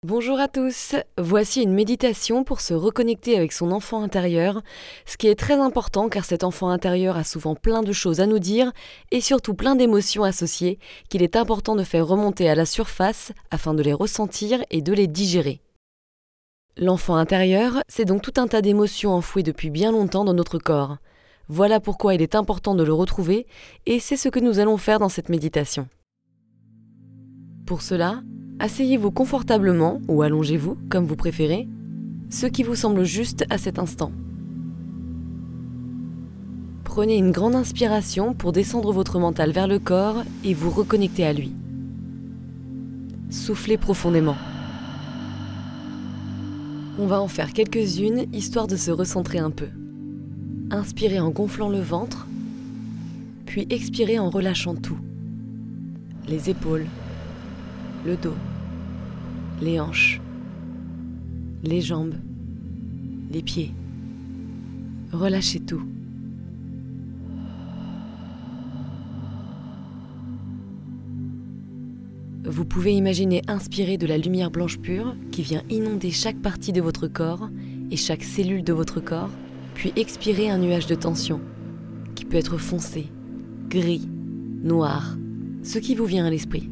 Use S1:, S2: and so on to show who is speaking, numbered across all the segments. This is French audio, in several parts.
S1: Bonjour à tous, voici une méditation pour se reconnecter avec son enfant intérieur, ce qui est très important car cet enfant intérieur a souvent plein de choses à nous dire et surtout plein d'émotions associées qu'il est important de faire remonter à la surface afin de les ressentir et de les digérer. L'enfant intérieur, c'est donc tout un tas d'émotions enfouies depuis bien longtemps dans notre corps. Voilà pourquoi il est important de le retrouver et c'est ce que nous allons faire dans cette méditation. Pour cela, asseyez-vous confortablement ou allongez-vous, comme vous préférez, ce qui vous semble juste à cet instant. Prenez une grande inspiration pour descendre votre mental vers le corps et vous reconnecter à lui. Soufflez profondément. On va en faire quelques-unes, histoire de se recentrer un peu. Inspirez en gonflant le ventre, puis expirez en relâchant tout. Les épaules, le dos, les hanches, les jambes, les pieds. Relâchez tout. Vous pouvez imaginer inspirer de la lumière blanche pure qui vient inonder chaque partie de votre corps et chaque cellule de votre corps, puis expirer un nuage de tension qui peut être foncé, gris, noir, ce qui vous vient à l'esprit.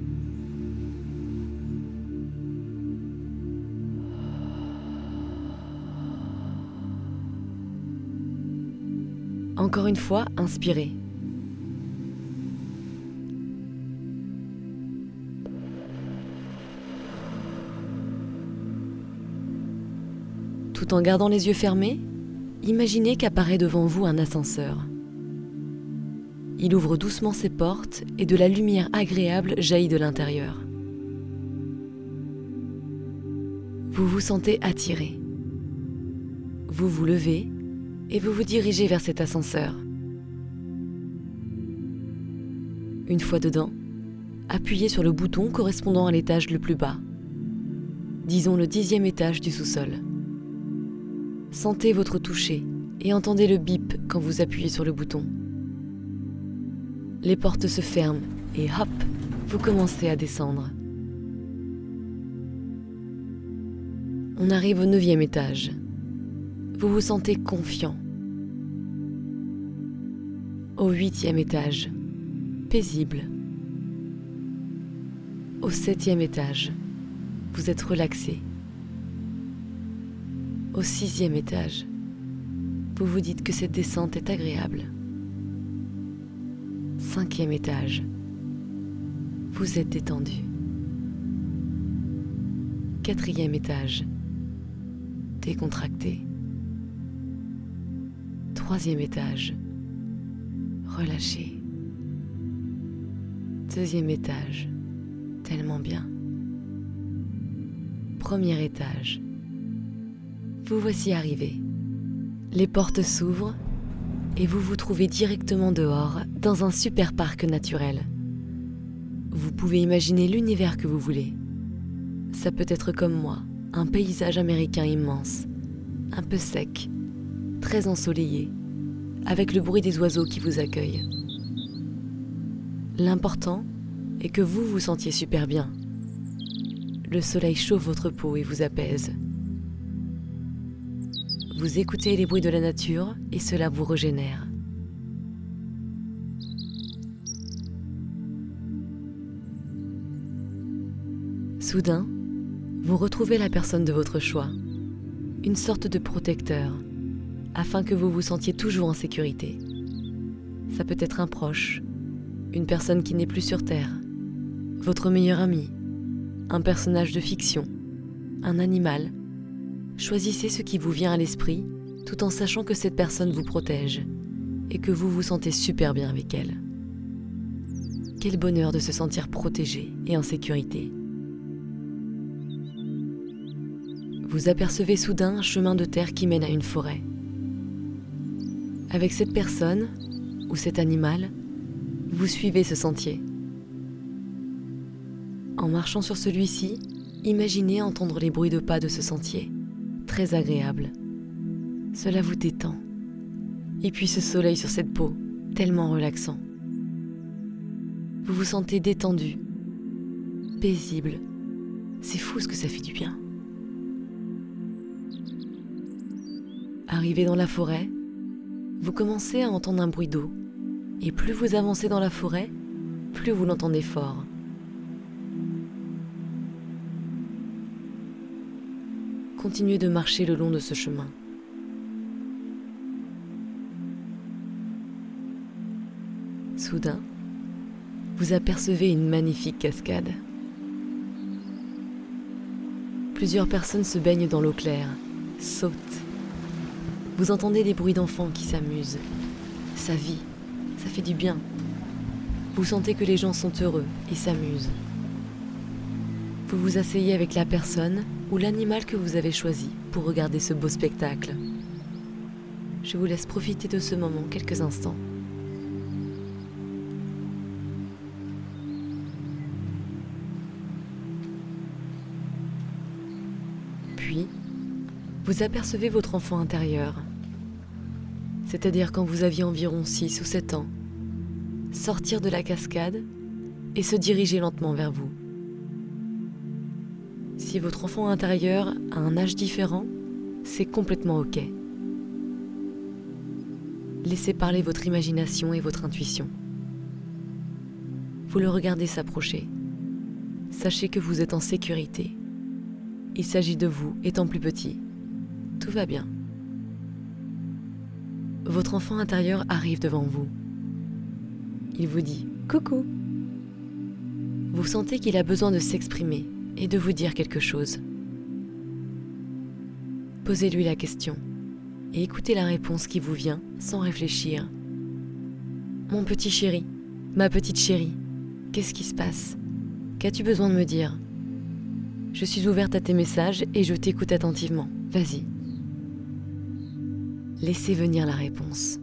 S1: Encore une fois, inspirez. Tout en gardant les yeux fermés, imaginez qu'apparaît devant vous un ascenseur. Il ouvre doucement ses portes et de la lumière agréable jaillit de l'intérieur. Vous vous sentez attiré. Vous vous levez et vous vous dirigez vers cet ascenseur. Une fois dedans, appuyez sur le bouton correspondant à l'étage le plus bas, disons le 10e étage du sous-sol. Sentez votre toucher et entendez le bip quand vous appuyez sur le bouton. Les portes se ferment et hop, vous commencez à descendre. On arrive au 9e étage. Vous vous sentez confiant. Au 8e étage, paisible. Au 7e étage, vous êtes relaxé. Au 6e étage, vous vous dites que cette descente est agréable. 5e étage, vous êtes détendu. 4e étage, décontracté. 3e étage, relâché. 2e étage, tellement bien. 1er étage, vous voici arrivé. Les portes s'ouvrent et vous vous trouvez directement dehors dans un super parc naturel. Vous pouvez imaginer l'univers que vous voulez. Ça peut être comme moi, un paysage américain immense, un peu sec, très ensoleillé, avec le bruit des oiseaux qui vous accueillent. L'important est que vous vous sentiez super bien. Le soleil chauffe votre peau et vous apaise. Vous écoutez les bruits de la nature et cela vous régénère. Soudain, vous retrouvez la personne de votre choix, une sorte de protecteur, afin que vous vous sentiez toujours en sécurité. Ça peut être un proche, une personne qui n'est plus sur Terre, votre meilleur ami, un personnage de fiction, un animal. Choisissez ce qui vous vient à l'esprit, tout en sachant que cette personne vous protège et que vous vous sentez super bien avec elle. Quel bonheur de se sentir protégé et en sécurité. Vous apercevez soudain un chemin de terre qui mène à une forêt. Avec cette personne, ou cet animal, vous suivez ce sentier. En marchant sur celui-ci, imaginez entendre les bruits de pas de ce sentier. Très agréable. Cela vous détend. Et puis ce soleil sur cette peau, tellement relaxant. Vous vous sentez détendu, paisible, C'est fou ce que ça fait du bien. Arrivé dans la forêt, vous commencez à entendre un bruit d'eau. Et plus vous avancez dans la forêt, plus vous l'entendez fort. Continuez de marcher le long de ce chemin. Soudain, vous apercevez une magnifique cascade. Plusieurs personnes se baignent dans l'eau claire, sautent. Vous entendez des bruits d'enfants qui s'amusent. Ça vit, ça fait du bien. Vous sentez que les gens sont heureux et s'amusent. Vous vous asseyez avec la personne ou l'animal que vous avez choisi pour regarder ce beau spectacle. Je vous laisse profiter de ce moment quelques instants. Puis, vous apercevez votre enfant intérieur, c'est-à-dire quand vous aviez environ 6 ou 7 ans, sortir de la cascade et se diriger lentement vers vous. Si votre enfant intérieur a un âge différent, c'est complètement OK. Laissez parler votre imagination et votre intuition. Vous le regardez s'approcher. Sachez que vous êtes en sécurité. Il s'agit de vous étant plus petit. Tout va bien. Votre enfant intérieur arrive devant vous. Il vous dit « Coucou ». Vous sentez qu'il a besoin de s'exprimer et de vous dire quelque chose. Posez-lui la question et écoutez la réponse qui vous vient sans réfléchir. « Mon petit chéri, ma petite chérie, qu'est-ce qui se passe? Qu'as-tu besoin de me dire? Je suis ouverte à tes messages et je t'écoute attentivement. Vas-y. » Laissez venir la réponse.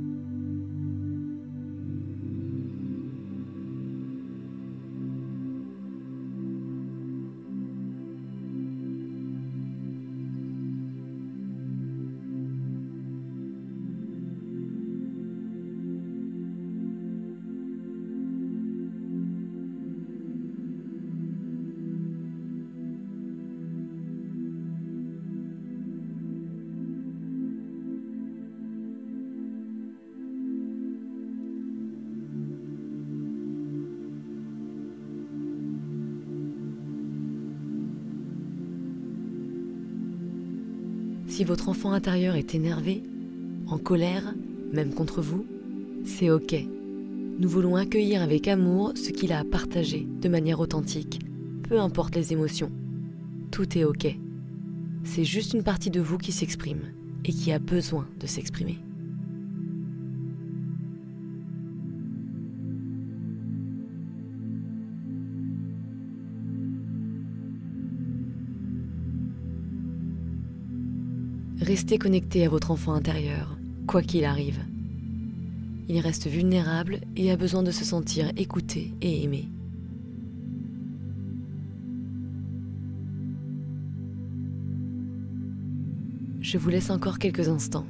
S1: Si votre enfant intérieur est énervé, en colère, même contre vous, c'est OK. Nous voulons accueillir avec amour ce qu'il a à partager de manière authentique, peu importe les émotions. Tout est OK. C'est juste une partie de vous qui s'exprime et qui a besoin de s'exprimer. Restez connecté à votre enfant intérieur, quoi qu'il arrive. Il reste vulnérable et a besoin de se sentir écouté et aimé. Je vous laisse encore quelques instants.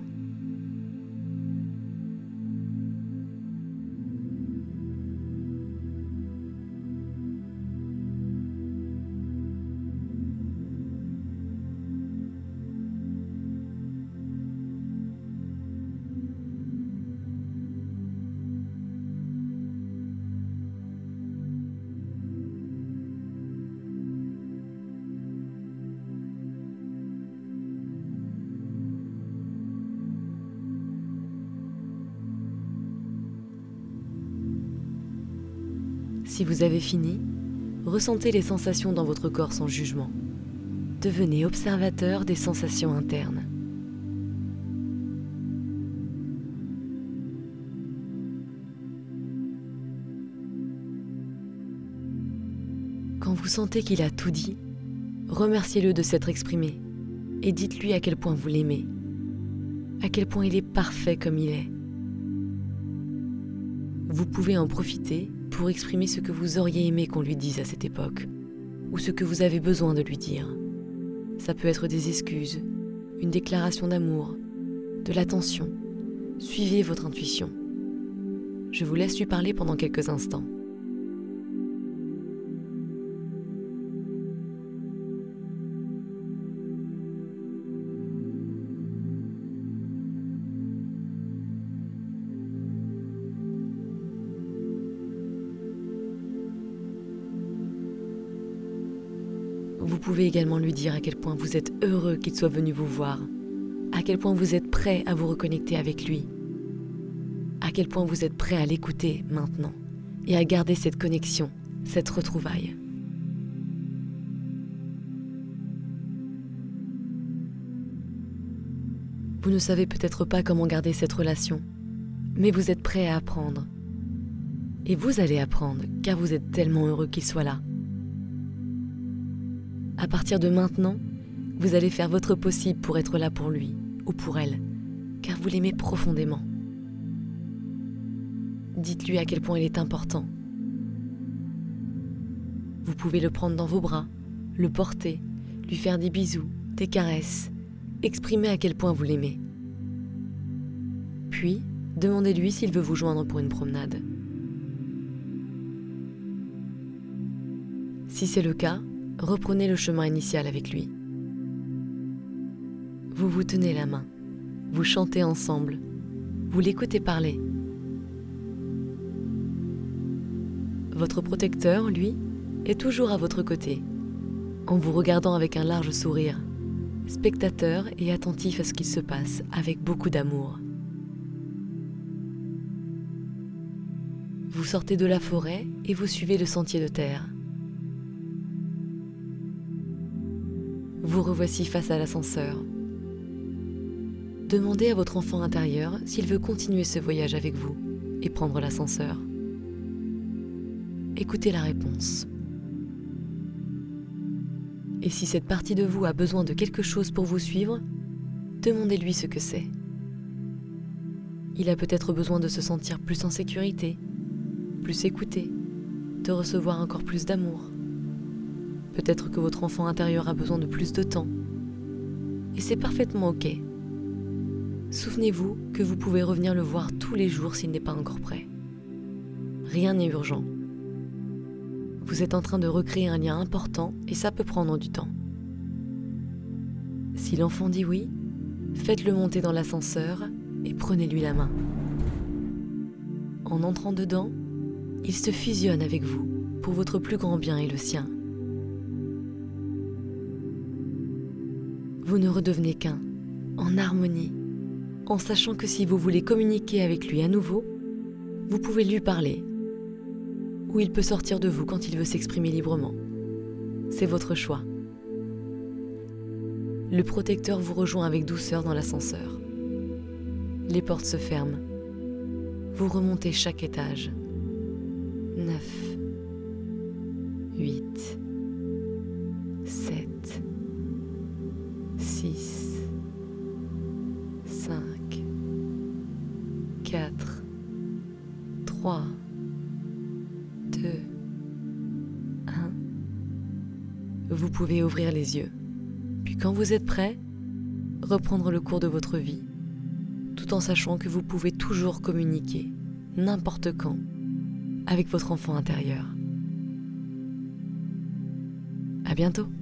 S1: Si vous avez fini, ressentez les sensations dans votre corps sans jugement. Devenez observateur des sensations internes. Quand vous sentez qu'il a tout dit, remerciez-le de s'être exprimé et dites-lui à quel point vous l'aimez, à quel point il est parfait comme il est. Vous pouvez en profiter pour exprimer ce que vous auriez aimé qu'on lui dise à cette époque, ou ce que vous avez besoin de lui dire. Ça peut être des excuses, une déclaration d'amour, de l'attention. Suivez votre intuition. Je vous laisse lui parler pendant quelques instants. Vous pouvez également lui dire à quel point vous êtes heureux qu'il soit venu vous voir, à quel point vous êtes prêt à vous reconnecter avec lui, à quel point vous êtes prêt à l'écouter maintenant et à garder cette connexion, cette retrouvaille. Vous ne savez peut-être pas comment garder cette relation, mais vous êtes prêt à apprendre. Et vous allez apprendre, car vous êtes tellement heureux qu'il soit là. À partir de maintenant, vous allez faire votre possible pour être là pour lui ou pour elle, car vous l'aimez profondément. Dites-lui à quel point il est important. Vous pouvez le prendre dans vos bras, le porter, lui faire des bisous, des caresses, exprimer à quel point vous l'aimez. Puis, demandez-lui s'il veut vous joindre pour une promenade. Si c'est le cas, reprenez le chemin initial avec lui. Vous vous tenez la main, vous chantez ensemble, vous l'écoutez parler. Votre protecteur, lui, est toujours à votre côté, en vous regardant avec un large sourire, spectateur et attentif à ce qu'il se passe avec beaucoup d'amour. Vous sortez de la forêt et vous suivez le sentier de terre. Vous revoici face à l'ascenseur. Demandez à votre enfant intérieur s'il veut continuer ce voyage avec vous et prendre l'ascenseur. Écoutez la réponse. Et si cette partie de vous a besoin de quelque chose pour vous suivre, demandez-lui ce que c'est. Il a peut-être besoin de se sentir plus en sécurité, plus écouté, de recevoir encore plus d'amour. Peut-être que votre enfant intérieur a besoin de plus de temps. Et c'est parfaitement ok. Souvenez-vous que vous pouvez revenir le voir tous les jours s'il n'est pas encore prêt. Rien n'est urgent. Vous êtes en train de recréer un lien important et ça peut prendre du temps. Si l'enfant dit oui, faites-le monter dans l'ascenseur et prenez-lui la main. En entrant dedans, il se fusionne avec vous pour votre plus grand bien et le sien. Vous ne redevenez qu'un, en harmonie, en sachant que si vous voulez communiquer avec lui à nouveau, vous pouvez lui parler, ou il peut sortir de vous quand il veut s'exprimer librement. C'est votre choix. Le protecteur vous rejoint avec douceur dans l'ascenseur. Les portes se ferment. Vous remontez chaque étage. 9, 8, 7, 6, 5, 4, 3, 2, 1. Vous pouvez ouvrir les yeux. Puis quand vous êtes prêt, reprendre le cours de votre vie, tout en sachant que vous pouvez toujours communiquer, n'importe quand, avec votre enfant intérieur. À bientôt.